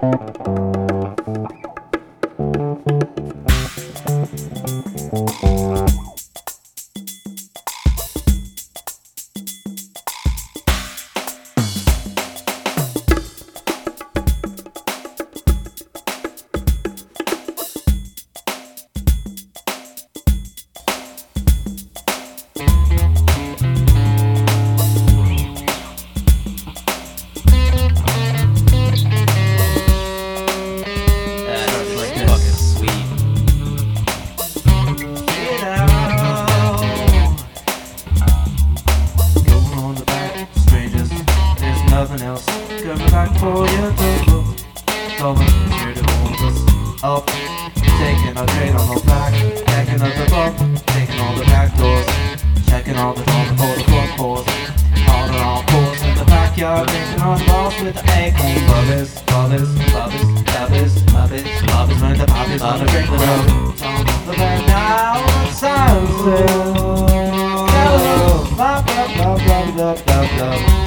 Nothing else coming back for you to look. Going here to hold us up. Taking a train on the back, packing up the book, taking all the back doors, checking all the doors before the front doors. On and on course in the backyard, making on balls with the acorn. Bubbles, bubbles, bubbles, bubbles, bubbles, bubbles, when the pop is on the drink the road. On the back now, silence still. Blah blah blah blah blah blah blah.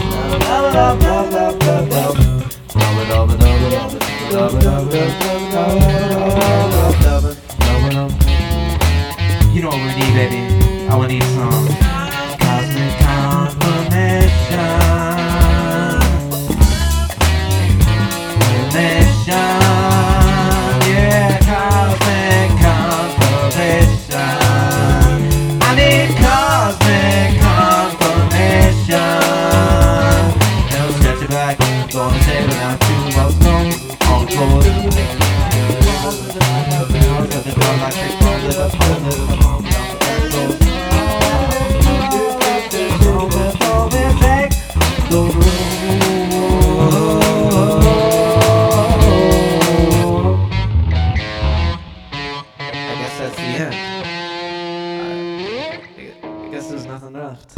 You know what we need, baby? I wanna need some cosmic confirmation. Yeah, cosmic confirmation. I need cosmic confirmation. Gonna take it out to what's known on the floor. I guess that's the end. I guess there's nothing left.